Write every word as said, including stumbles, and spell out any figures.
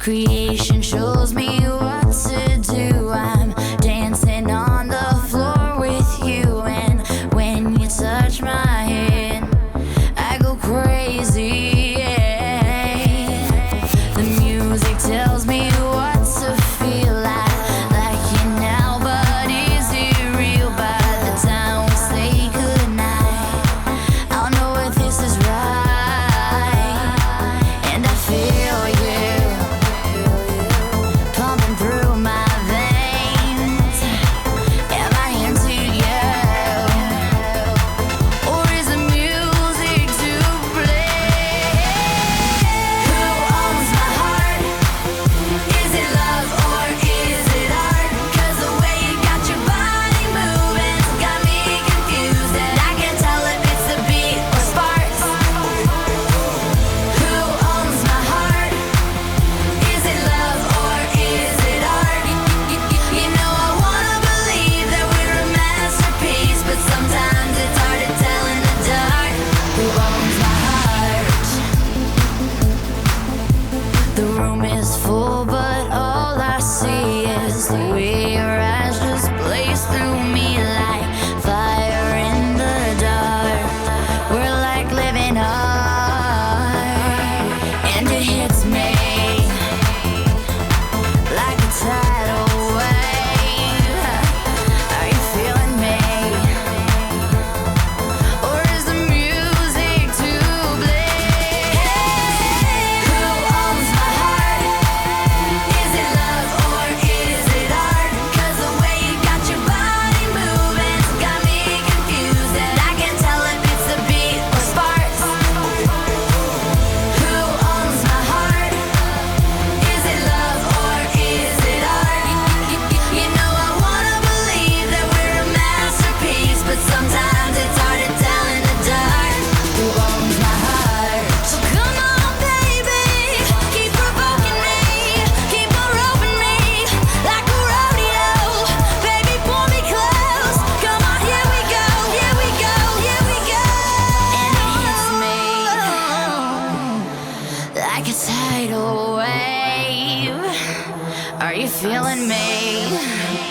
Creation shows me what to do. I'm dancing on the floor with you, and when you touch my hand, I go crazy. Yeah. The music tells me what to feel like, like it now, but is it real? By the time we say goodnight, I'll know if this is right, and I feel you pumping through my veins. Am I into you, or is the music to blame? Who owns my heart? Is it love or is it art? 'Cause the way you got your body moving's got me confused, and I can't tell if it's the beat or sparks. Who owns my heart? Is it love or is it art? You know I wanna believe that we're a masterpiece, but sometimes it's hard to tell in the dark. Who owns my heart? The room is full, but all I see is the way your eyes just blaze through me like fire in the dark. We're like living art, and it hits me like a tidal wave. Are you feeling me, or is the music to blame? Who owns my heart? Is it love or is it art? 'Cause the way you got your body moving's got me confused, and I can't tell if it's the beat or sparks. Who owns my heart? Is it love or is it art? You know I wanna believe that we're a masterpiece, but sometimes it's hard to tell in the dark. Who owns my heart? So come on, baby, keep provoking me, keep on roping me like a rodeo. Baby, pull me close. Come on, here we go, here we go, here we go. And it hits me like a tidal wave. Are you feeling me?